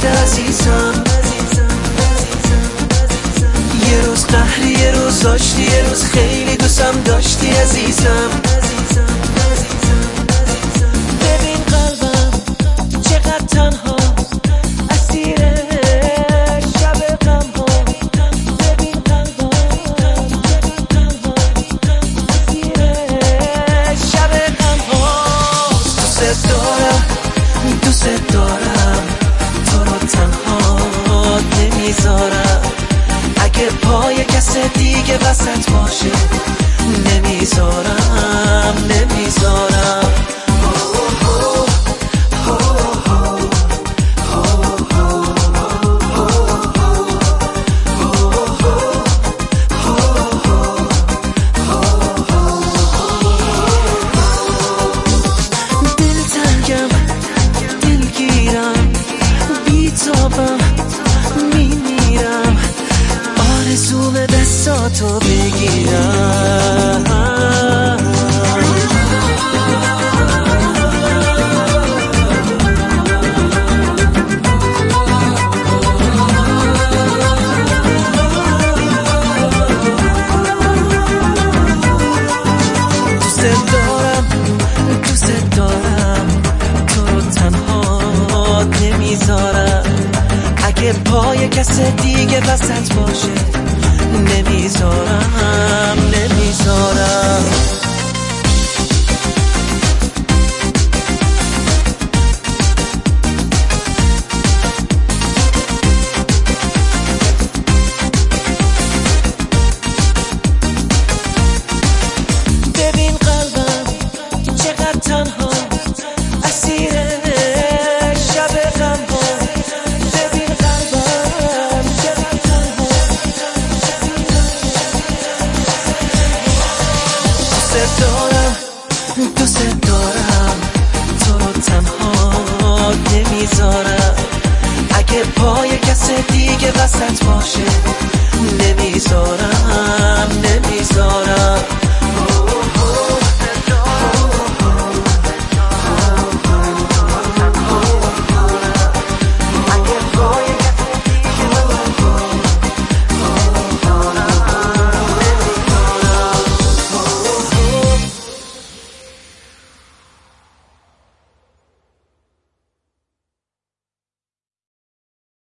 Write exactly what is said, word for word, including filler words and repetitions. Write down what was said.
کرده عزیزم. یه روز قهری یه روز داشتی، یه روز خیلی دوستم داشتی عزیزم. ببین قلبم چقدر تنها اسیر شب غم ها. ببین قلبم اسیر شب غم ها. دوست دارم دوست دارم تو رو تنها نمیذارم. اگه پای کس دیگه وسط باشه نمیذارم نمیذارم. دلتنگم دلگیرم بیتابم میمیرم. آرزوم دستاتو بگیرم. دوست دارم دوست دارم تو رو تنها نمیذارم. اگه پای کس دیگه وسط باشه نمیذارم نمیذارم. ببین قلبم چقدر تنها اسیر شب غم ها. ببین قلبم چقدر تنها. دوست دارم دوست دارم تو رو تنها نمیذارم. اگه پای کس دیگه وسط باشه